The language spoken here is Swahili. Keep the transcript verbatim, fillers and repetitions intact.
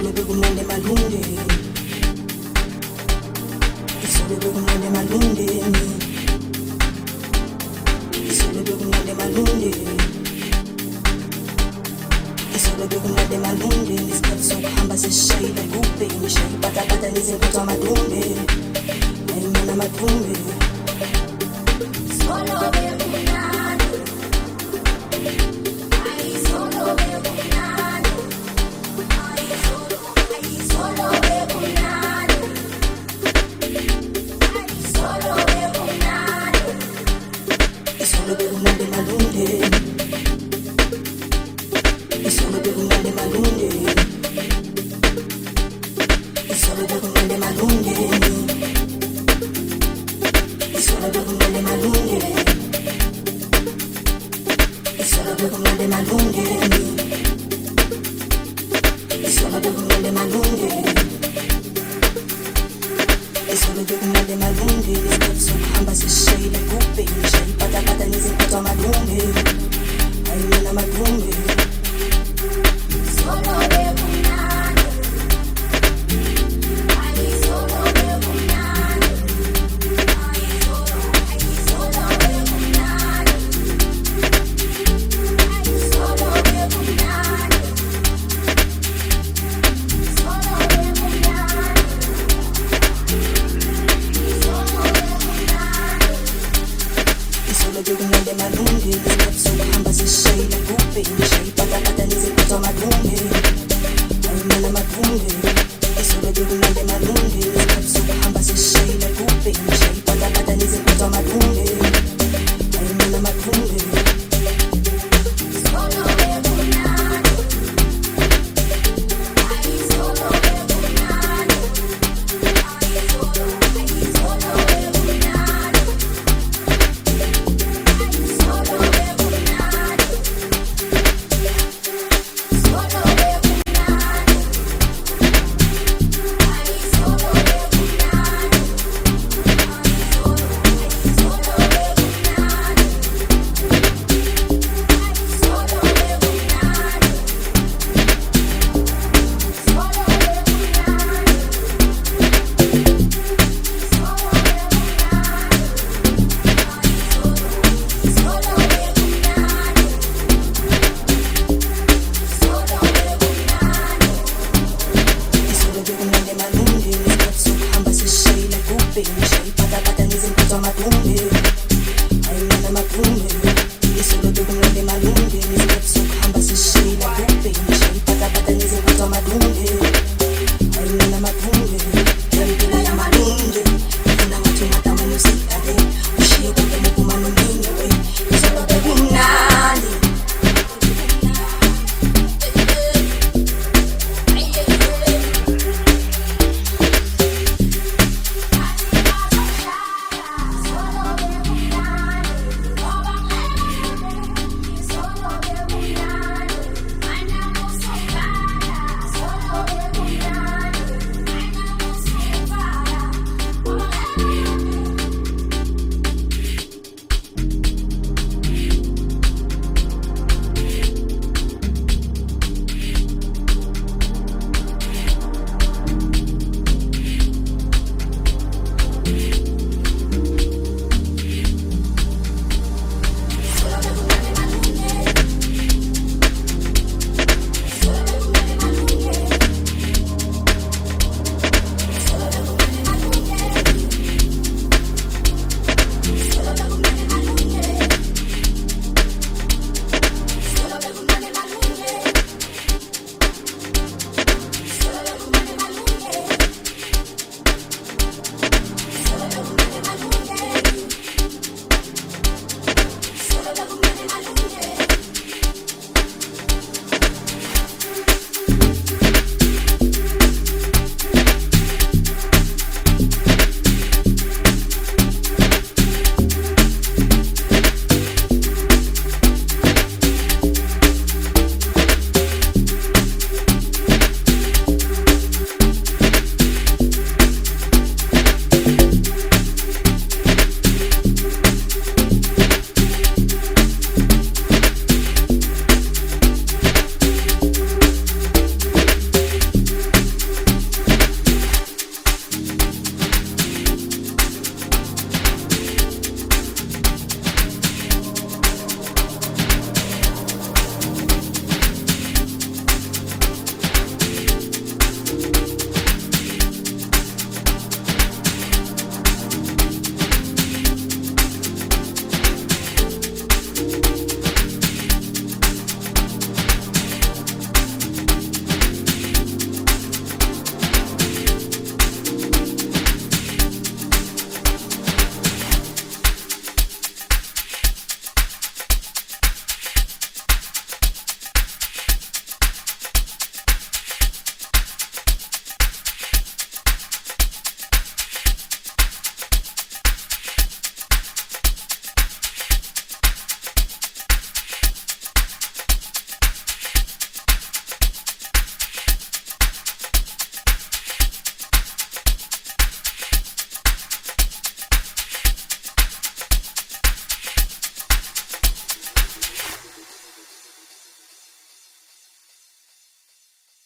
Isolo bekumnandi malunge, isolo bekumnandi malunge, isolo bekumnandi malunge, isolo bekumnandi malunge. Isikhathi sokuhamba sesishayile kupe ngishaye patapata ngezimpethu amadumbe, ayimana amadumbe. Isolo bekumnandi, ayisolo bekumnandi. Isolo bekumnandi malunge, isolo bekumnandi malunge, isolo bekumnandi malunge, isolo bekumnandi malunge, isolo bekumnandi malunge, isolo bekumnandi malunge, isolo bekumnandi malunge. Isikhathi sokuhamba sesishayile kupe ngishaye patapata ngezimpethu amadumbe, ayimana amadumbe. Isolo bekumnandi, ayisolo bekumnandi, ayisolo, ayisolo bekumnandi, ayisolo bekumnandi, isolo bekumnandi, isolo bekumnandi malunge. Isikhathi sokuhamba sesishayile kupe ngishaye patapata ngezimpethu amadumbe, ayimana amadumbe. Isolo bekumnandi